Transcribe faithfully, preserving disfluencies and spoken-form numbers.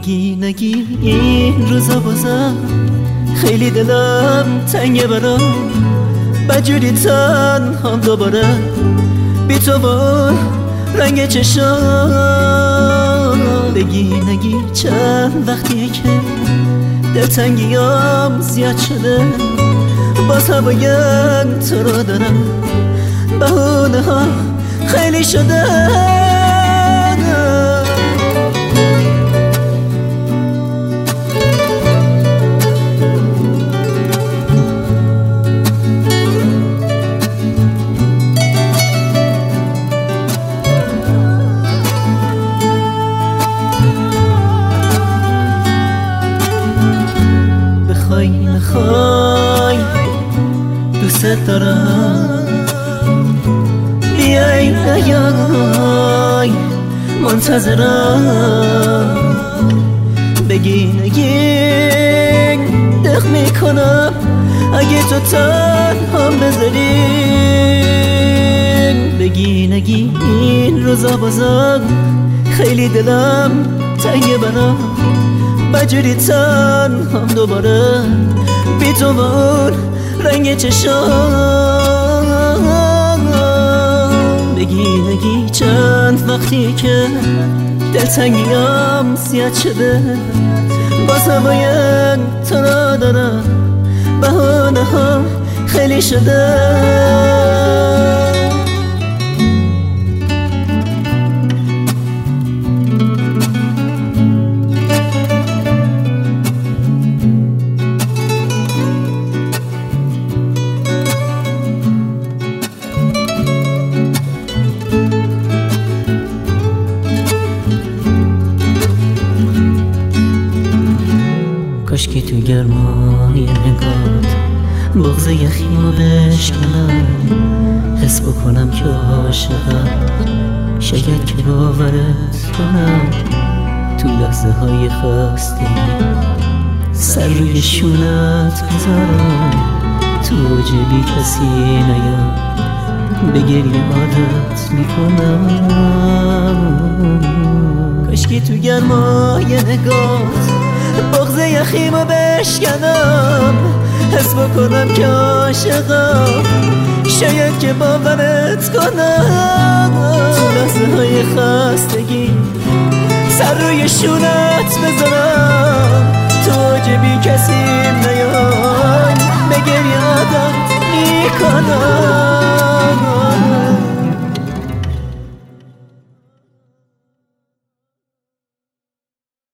نگی نگی این روزا بازم خیلی دلم تنگه برام بجوری تنهام دوباره بی تو با رنگ چشام. بگی نگی چند وقتیه که دلتنگیام زیاد شده باز هوایم تو رو دارم بهونه ها خیلی شده. بخوای نخوای دوست دارم بیای نیای منتظرم. بگی نگی دق میکنم اگه تو تنهام بذاری. بگی نگی این روزا بازم خیلی دلم تنگه برام بجوری تنهام دوباره بی تو با اون رنگ چشام. بگی نگی چند وقتی که دلتنگیام زیاد شده باز هوایم تو را دارم بهونه ها خیلی شده. کاشکی تو گرمای نگات بغض یخیمو بشکنم حس بکنم که عاشقم شاید که باورت کنم تو لحظه های خستگی سر روی شونت بذارم تو اوج بی کسی نیام به گریه عادت میکنم. کاشکی تو گرمای نگات بغض یخیمو بشکنم حس بکنم که عاشقم شاید که باورت کنم تو لحظه های خستگی سر روی شونت بذارم تو اوج بی کسی